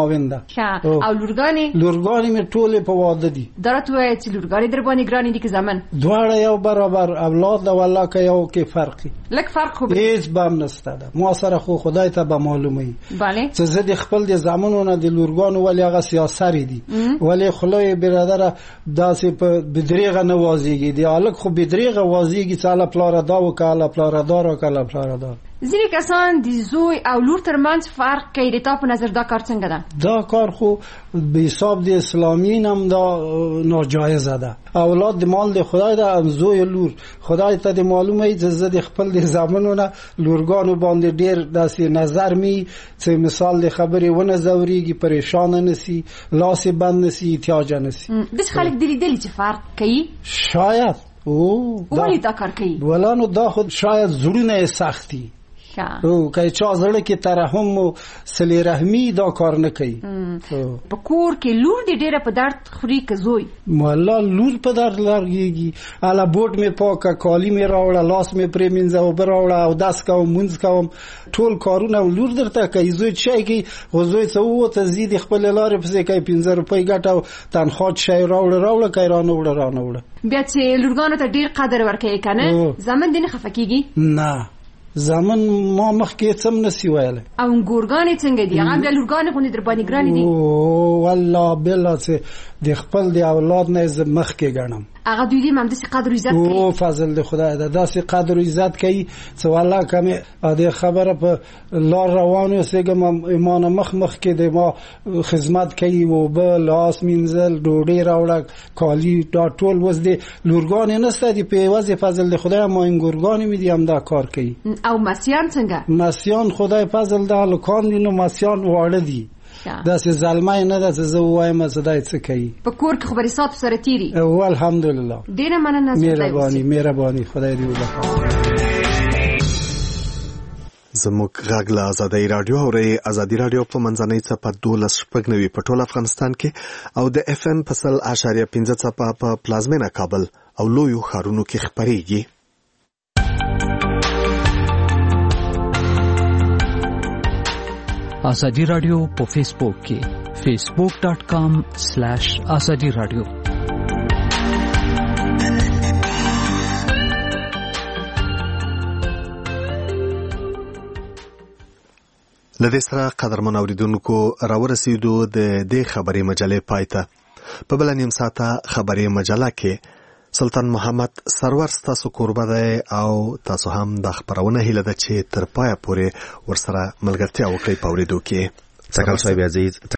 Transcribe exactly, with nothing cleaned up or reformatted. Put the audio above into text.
معاون ده. او لورګانې لورګانې مې ټولې په واده دي. دا راته وایي چې لورګانې در باندې ګرانې دي که زامن؟ دواړه یو برابر اولاد ده والله که یو کې فرقي لږ فرق خو هیڅ به هم نشته ده. ما سره خو خدای ته به معلومه وي بله چې زه د خپل د زامنو نه د لورګانو ولې هغه سیاسرې دي ولې خوله برادره داسې په بدریغه نه وازیږي دی هلک خو بدریغه وازیږي چې هله پلاره دا وکړه هله پلاره دا راکړه هله پلاره دا. ځینې کسان د زوی او لور ترمنځ فرق کوي. د تا په نظر دا کار څنګه ده؟ دا کار خو به حساب د اسلامین هم دا ناجایزه ده. اولاد د مال د خدای ده. زوی لور خدای ته د معلومه ای چې زه د خپل د زامنو نه لورګانو باندې ډیر داسې نظر می چې مثال د خبرې ونه زوريږي پریشان نسی لاس بند نسی احتیاج نسی. داس خلک د لیدل چې فرق کوي شاید او ولی دا کار کوي ولانو دا خود شاید زړونه سختي او که چا زړه کې ترحم او صله رحمی دا کار نه کوي. په کور کې لور دې ډیره په درد خوري که زوی؟ والله لور په درد لګيږي. الا بوټ می پاکه کالی می راوړه لاس می پرې منځه او براوړه او داس کوم منځ کوم ټول کارونه لور درته کوي. زوی چای کی زوی څه وو ته زید خپل لارې په ځای کوي پنځه روپۍ ګټه تنخواه شي راوړه راوړه کایرانه وړه رانه وړه. بیا چې لورګانو ته ډیر قدر ورکوي کنه زمن دې نه خفه کیږي؟ نه زمن ما مخکې څم نسی ویل. او ګورګانې څنګه دي؟ هغه د لورګانې غونې در باندې ګرانې دي؟ او والله بلا چې د خپل د اولاد نه مخکې ګڼم. هغه دوی دې هم داسې قدر او عزت کوي؟ او فضل د خدای ده داسې قدر او عزت کوي چې والله کمې د خبره په لار روانو سګم ایمان مخ مخ کې د ما خدمت کوي او به لاس منزل ډوډۍ راوړه کالی دا ټول وز د لورګانې نسته دي په وظیفه فضل د خدای ما این ګورګانې می دي هم دا کار کوي. او مسیان څنګه؟ مسیان خدای فضل ده لکان دي نو مسیان واړه دي داسې ظلمای نه ده چې زه وایم چې دا څه کوي. په کور کې خبرې ساتو سره تیری؟ او الحمدلله ډیره مننه. مهرباني مهرباني خدای دې وبخښي. زموږ غږ له ازادۍ راډیو اورئ. ازادي راډیو په منځنۍ څپه دولس شپږ نوي په ټول افغانستان کې او د اف ام په سل اعشاریه پنځه څپه په پلازمینه کابل او لویو ښارونو کې خپرېږي. ازادي راډیو په فیسبوک کې فیسبوک ډاٹ کام سلیش ازادي راډیو. لدې سره قدرمن اوریدونکو راورسېدو د دې خبرې مجلې پایته. په بل نیم ساعته خبرې مجله کې سلطان محمد سرور ستاسو قربه ده او تاسو هم د خبرونه هیله ده چې تر پایه پورې ورسره ملګرتیا وکړئ په اوریدو کې. څنګه صاحب عزیز